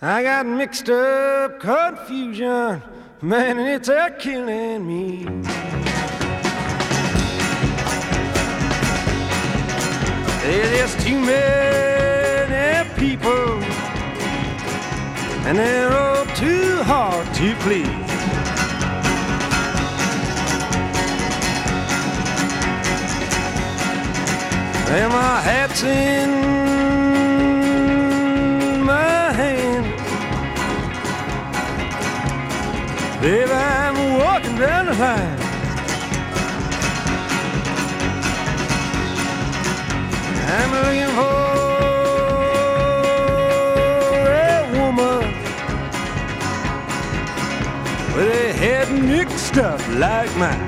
I got mixed up confusion, man, and it's a killing me. There's just too many people, and they're all too hard to please. Well, my hat's in my hand, babe, I'm walking down the line. I'm looking for a woman with a head mixed up like mine.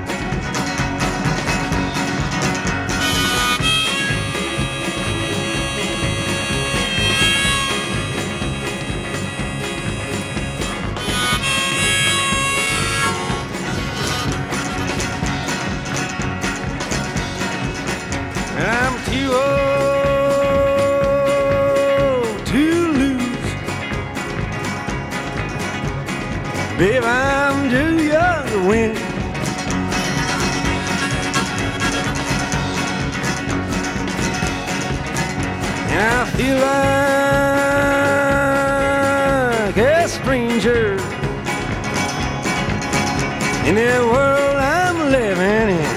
I'm too old to lose, babe, I'm too young to win. And I feel like a stranger in the world I'm living in.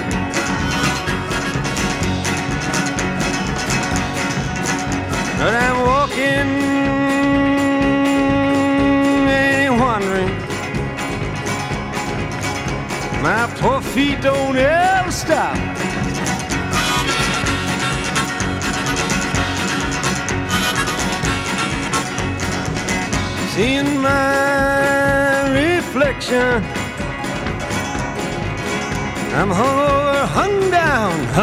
But I'm walking and wandering. My poor feet don't ever stop. Seeing my reflection, I'm hung over, hung down,